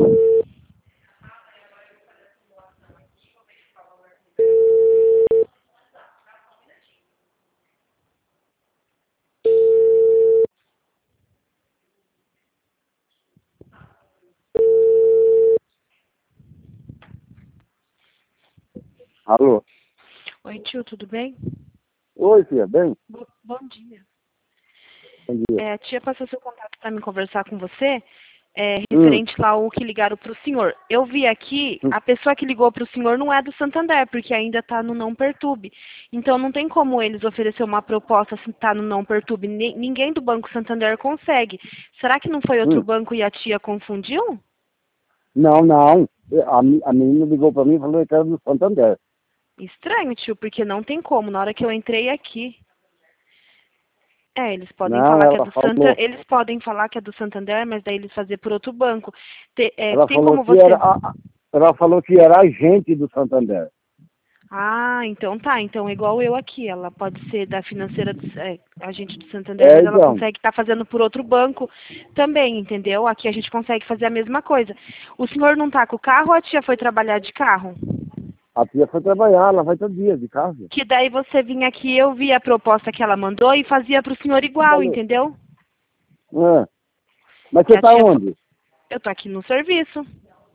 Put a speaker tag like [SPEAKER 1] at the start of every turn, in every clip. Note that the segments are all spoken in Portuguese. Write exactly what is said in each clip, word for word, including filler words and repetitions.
[SPEAKER 1] Alô?
[SPEAKER 2] Oi, tio, tudo bem?
[SPEAKER 1] Oi, filha, bem?
[SPEAKER 2] Bo- Bom dia.
[SPEAKER 1] Bom dia.
[SPEAKER 2] É, a tia passou seu contato para me conversar com você, é,
[SPEAKER 1] Hum,
[SPEAKER 2] referente lá ao que ligaram para o senhor. Eu vi aqui,
[SPEAKER 1] hum.
[SPEAKER 2] a pessoa que ligou para o senhor não é do Santander, porque ainda está no não perturbe. Então não tem como eles oferecer uma proposta se está no não perturbe. Ni- Ninguém do Banco Santander consegue. Será que não foi outro
[SPEAKER 1] hum.
[SPEAKER 2] banco e a tia confundiu?
[SPEAKER 1] Não, não. A, mi- a menina ligou pra mim e falou que era do Santander.
[SPEAKER 2] Estranho, tio, porque não tem como. Na hora que eu entrei aqui. É, eles podem
[SPEAKER 1] Não,
[SPEAKER 2] falar que é
[SPEAKER 1] ela
[SPEAKER 2] do Santa,
[SPEAKER 1] falou,
[SPEAKER 2] eles podem falar que é do Santander, mas daí eles fazer por outro banco. Te- é,
[SPEAKER 1] ela
[SPEAKER 2] tem
[SPEAKER 1] falou
[SPEAKER 2] como
[SPEAKER 1] que
[SPEAKER 2] você?
[SPEAKER 1] era, a- a- ela falou que era agente do Santander.
[SPEAKER 2] Ah, então tá. Então igual eu aqui, ela pode ser da financeira, do, é, agente do Santander,
[SPEAKER 1] É,
[SPEAKER 2] mas ela
[SPEAKER 1] então,
[SPEAKER 2] consegue estar fazendo por outro banco também, entendeu? Aqui a gente consegue fazer a mesma coisa. O senhor não tá com o carro ou a tia foi trabalhar de carro?
[SPEAKER 1] a tia foi trabalhar, ela vai todo dia de casa.
[SPEAKER 2] Que daí você vinha aqui, eu vi a proposta que ela mandou e fazia pro senhor igual,
[SPEAKER 1] Falou.
[SPEAKER 2] entendeu?
[SPEAKER 1] É. Mas
[SPEAKER 2] Que
[SPEAKER 1] você
[SPEAKER 2] a
[SPEAKER 1] tá
[SPEAKER 2] tia, fo-
[SPEAKER 1] onde?
[SPEAKER 2] eu tô aqui no serviço.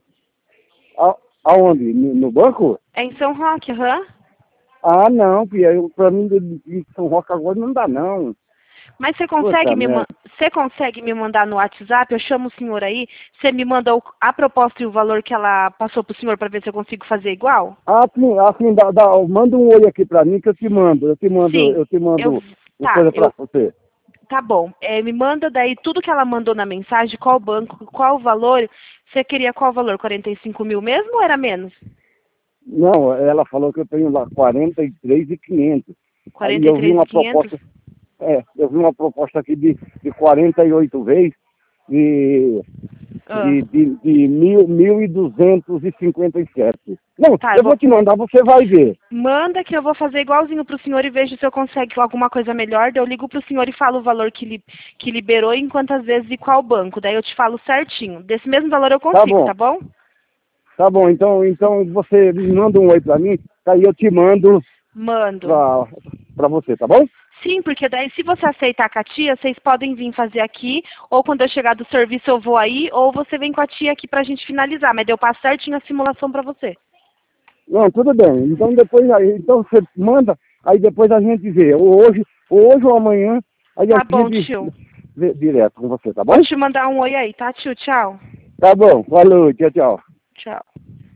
[SPEAKER 1] A, aonde? No, no banco?
[SPEAKER 2] É em São Roque, aham.
[SPEAKER 1] Ah, não, filha, eu, pra mim de, de São Roque agora não dá, não.
[SPEAKER 2] Mas você consegue
[SPEAKER 1] Puta
[SPEAKER 2] me ma-
[SPEAKER 1] merda.
[SPEAKER 2] você consegue me mandar no WhatsApp? Eu chamo o senhor aí, você me manda o- a proposta e o valor que ela passou pro senhor para ver se eu consigo fazer igual?
[SPEAKER 1] Assim, assim, dá, dá, manda um oi aqui pra mim que eu te mando. Eu te mando,
[SPEAKER 2] Sim.
[SPEAKER 1] eu te
[SPEAKER 2] Eu
[SPEAKER 1] mando uma
[SPEAKER 2] tá,
[SPEAKER 1] coisa pra
[SPEAKER 2] eu
[SPEAKER 1] você.
[SPEAKER 2] tá bom. É, me manda daí tudo que ela mandou na mensagem, qual banco, qual o valor. Você queria qual valor? quarenta e cinco mil mesmo ou era menos?
[SPEAKER 1] Não, ela falou que eu tenho lá quarenta e três mil e quinhentos. Aí
[SPEAKER 2] quarenta e
[SPEAKER 1] eu vi
[SPEAKER 2] três mil
[SPEAKER 1] uma
[SPEAKER 2] e quinhentos?
[SPEAKER 1] proposta, é, eu vi uma proposta aqui de, de quarenta e oito vezes de,
[SPEAKER 2] Ah,
[SPEAKER 1] de, de, de mil, mil e duzentos e cinquenta e sete. Não,
[SPEAKER 2] tá, eu
[SPEAKER 1] eu vou
[SPEAKER 2] vou
[SPEAKER 1] te mandar, você vai ver.
[SPEAKER 2] manda que eu vou fazer igualzinho pro senhor e vejo se eu consigo alguma coisa melhor. Daí eu ligo pro senhor e falo o valor que, li, que liberou e em quantas vezes e qual banco. Daí eu te falo certinho. Desse mesmo valor eu
[SPEAKER 1] Tá
[SPEAKER 2] consigo,
[SPEAKER 1] bom,
[SPEAKER 2] tá bom?
[SPEAKER 1] tá bom. Então, então você me manda um oi pra mim, aí eu te mando
[SPEAKER 2] Mando.
[SPEAKER 1] pra, pra você, tá bom?
[SPEAKER 2] Sim, porque daí se você aceitar com a tia, vocês podem vir fazer aqui, ou quando eu chegar do serviço eu vou aí, ou você vem com a tia aqui pra gente finalizar, mas daí eu passo certinho a simulação pra você.
[SPEAKER 1] Não, tudo bem. Então depois aí, então você manda, aí depois a gente vê. Ou hoje, hoje ou amanhã, aí a
[SPEAKER 2] Tá bom,
[SPEAKER 1] gente
[SPEAKER 2] tio.
[SPEAKER 1] vê direto com você, tá bom?
[SPEAKER 2] Vou te mandar um oi aí, tá, tio? Tchau.
[SPEAKER 1] Tá bom, falou, tchau, tchau.
[SPEAKER 2] Tchau.